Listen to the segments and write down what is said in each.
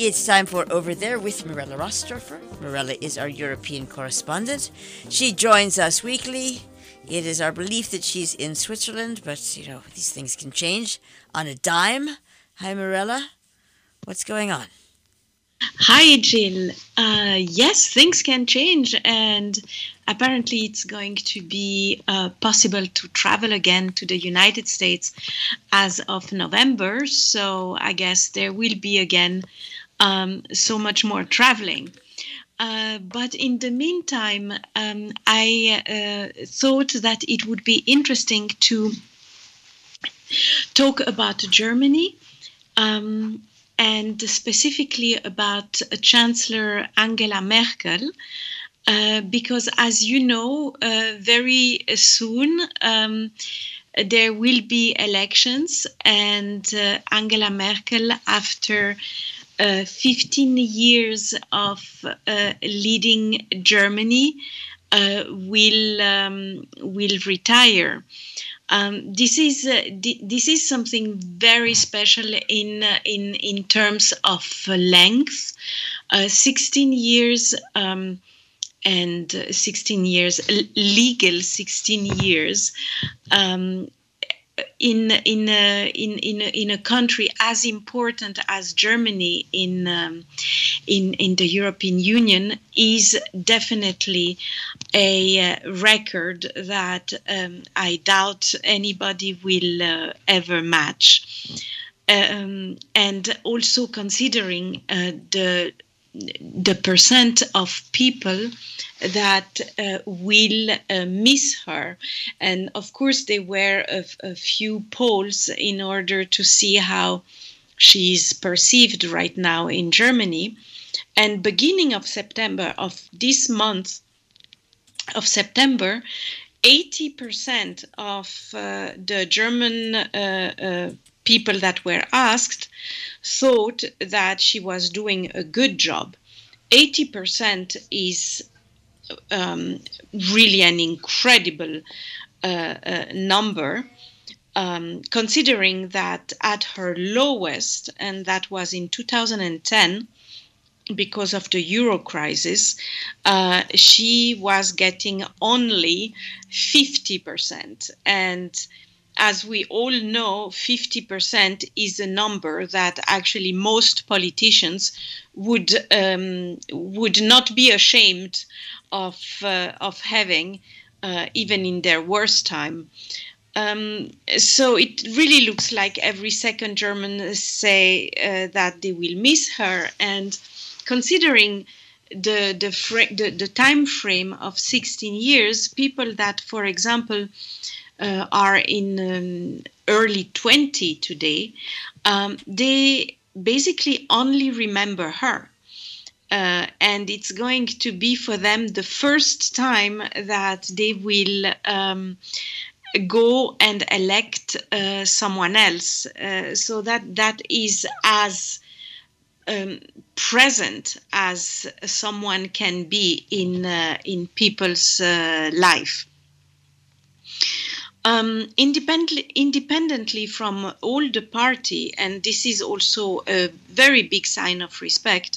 It's time for Over There with Mirella Rostrofer. Mirella is our European correspondent. She joins us weekly. It is our belief that she's in Switzerland, but, these things can change on a dime. Hi, Mirella. What's going on? Hi, Jill. Yes, things can change, and apparently it's going to be possible to travel again to the United States as of November. So I guess there will be again so much more traveling. But in the meantime, I thought that it would be interesting to talk about Germany. And specifically about Chancellor Angela Merkel, because as you know, very soon there will be elections, and Angela Merkel, after 15 years of leading Germany, will retire. This is something very special in terms of length. 16 years and 16 years legal 16 years in a country as important as Germany in the European Union is definitely a record that I doubt anybody will ever match. And also considering the percent of people that will miss her. And of course, there were a few polls in order to see how she's perceived right now in Germany. And beginning of September, of this month of September, 80% of the German people that were asked thought that she was doing a good job. 80% is really an incredible number, considering that at her lowest, and that was in 2010, because of the euro crisis, she was getting only 50%. And as we all know, 50% is a number that actually most politicians would not be ashamed of having, even in their worst time. So it really looks like every second German say that they will miss her. And considering the time frame of 16 years, people that, for example, are in early 20 today, they basically only remember her. And it's going to be for them the first time that they will go and elect someone else. So that is as present as someone can be in people's life. Independently from all the party, and this is also a very big sign of respect,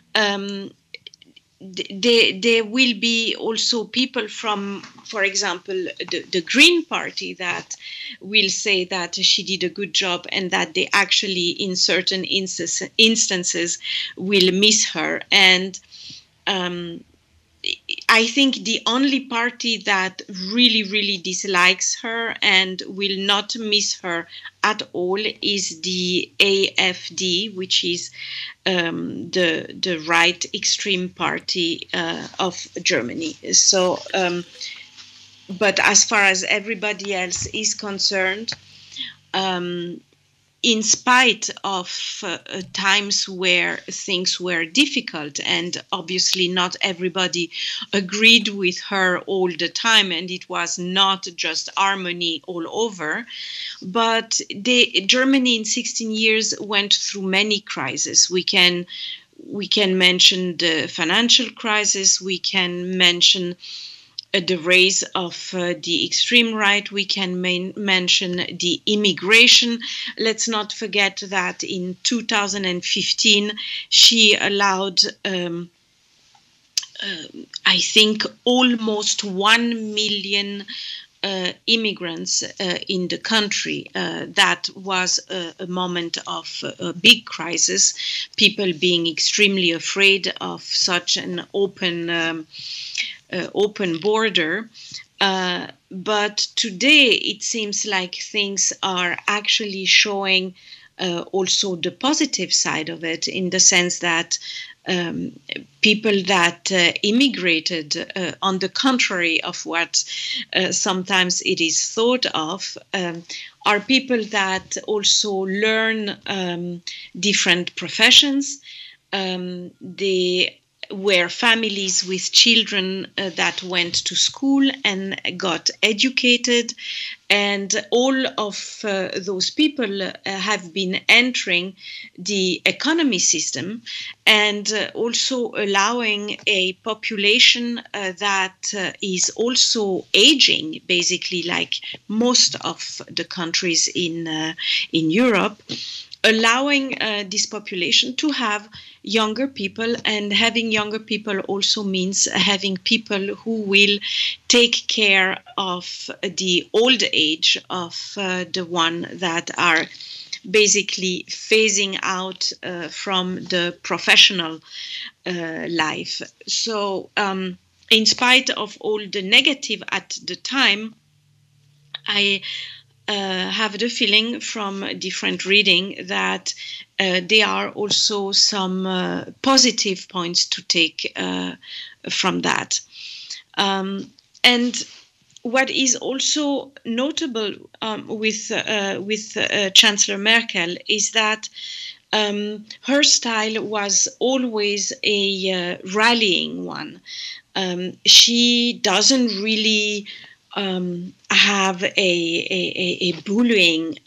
there will be also people from, for example, the Green Party that will say that she did a good job and that they actually, in certain instances, will miss her. And I think the only party that really, really dislikes her and will not miss her at all is the AfD, which is the right extreme party of Germany. So, but as far as everybody else is concerned, in spite of times where things were difficult, and obviously not everybody agreed with her all the time, and it was not just harmony all over, but Germany in 16 years went through many crises. We can mention the financial crisis, we can mention the rise of the extreme right. We can mention the immigration. Let's not forget that in 2015, she allowed, I think, almost 1 million immigrants in the country. That was a moment of a big crisis, people being extremely afraid of such an open border. But today it seems like things are actually showing also the positive side of it, in the sense that people that immigrated, on the contrary of what sometimes it is thought of, are people that also learn different professions. They were families with children that went to school and got educated. And all of those people have been entering the economy system, and also allowing a population that is also aging, basically like most of the countries in Europe, allowing this population to have younger people. And having younger people also means having people who will take care of the old age of the one that are basically phasing out from the professional life. So in spite of all the negative at the time, I have the feeling from different reading that there are also some positive points to take from that. And what is also notable with Chancellor Merkel is that her style was always a rallying one. She doesn't really have a bullying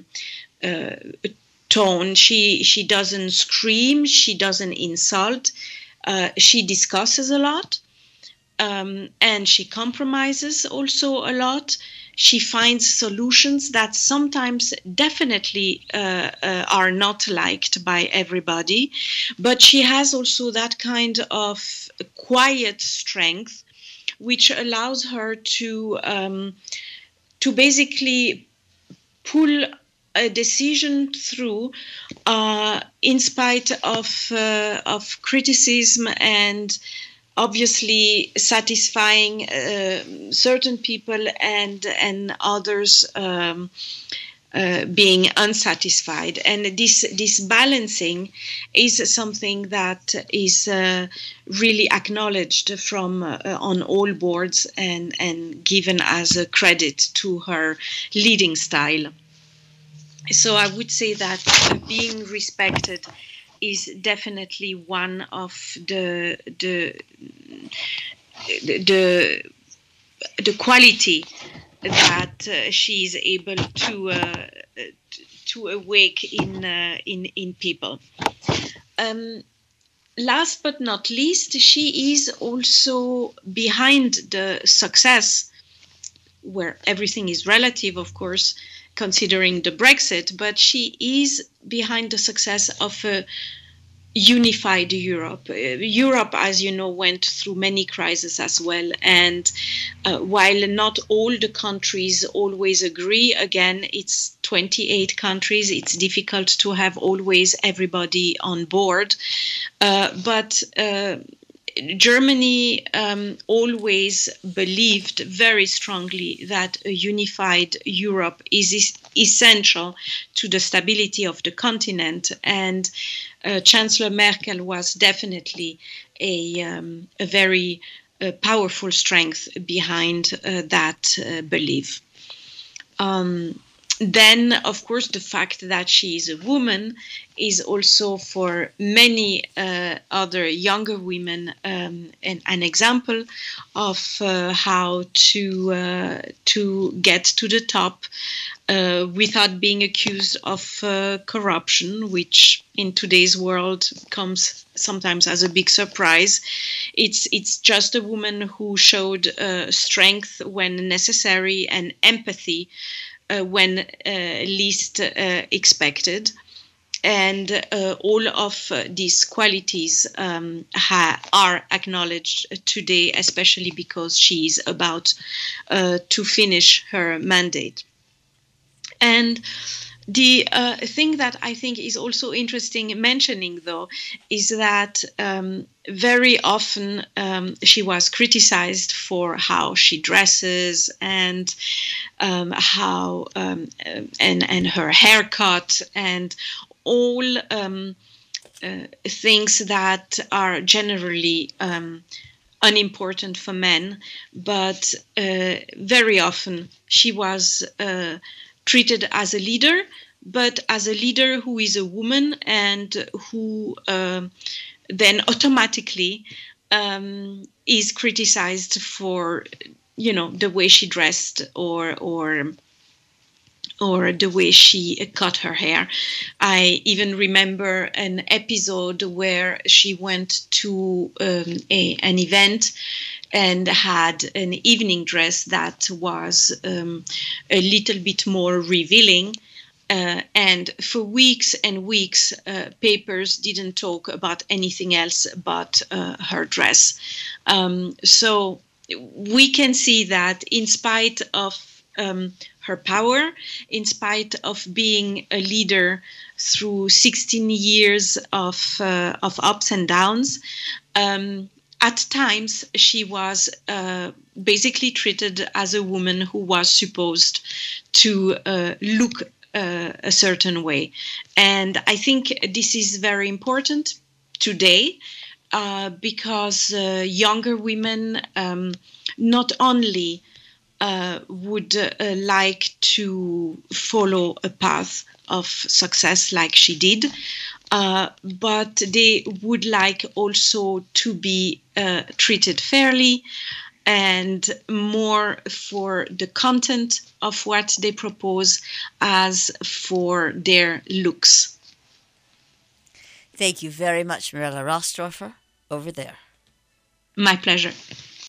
tone. She doesn't scream. She doesn't insult. She discusses a lot, and she compromises also a lot. She finds solutions that sometimes definitely are not liked by everybody, but she has also that kind of quiet strength, which allows her to basically pull a decision through in spite of criticism, and obviously satisfying certain people and others being unsatisfied. And this balancing is something that is really acknowledged from on all boards, and given as a credit to her leading style. So I would say that being respected is definitely one of the quality that she is able to awake in people. Last but not least, she is also behind the success, where everything is relative, of course, considering the Brexit, but she is behind the success of a unified Europe. Europe, as you know, went through many crises as well. And while not all the countries always agree, again, it's 28 countries. It's difficult to have always everybody on board. But Germany always believed very strongly that a unified Europe is essential to the stability of the continent, and Chancellor Merkel was definitely a very powerful strength behind that belief. then, of course, the fact that she is a woman is also for many other younger women an example of how to get to the top without being accused of corruption, which in today's world comes sometimes as a big surprise. It's just a woman who showed strength when necessary and empathy when least expected. And all of these qualities are acknowledged today, especially because she is about to finish her mandate. And the thing that I think is also interesting mentioning, though, is that very often she was criticized for how she dresses and how and her haircut and all things that are generally unimportant for men, but very often she was treated as a leader, but as a leader who is a woman and who then automatically is criticized for, the way she dressed or the way she cut her hair. I even remember an episode where she went to an event and had an evening dress that was a little bit more revealing. And for weeks and weeks, papers didn't talk about anything else but her dress. So we can see that in spite of her power, in spite of being a leader through 16 years of ups and downs, at times she was basically treated as a woman who was supposed to look a certain way. And I think this is very important today because younger women not only would like to follow a path of success like she did, but they would like also to be treated fairly and more for the content of what they propose as for their looks. Thank you very much, Mirella Rossdorfer, over there. My pleasure.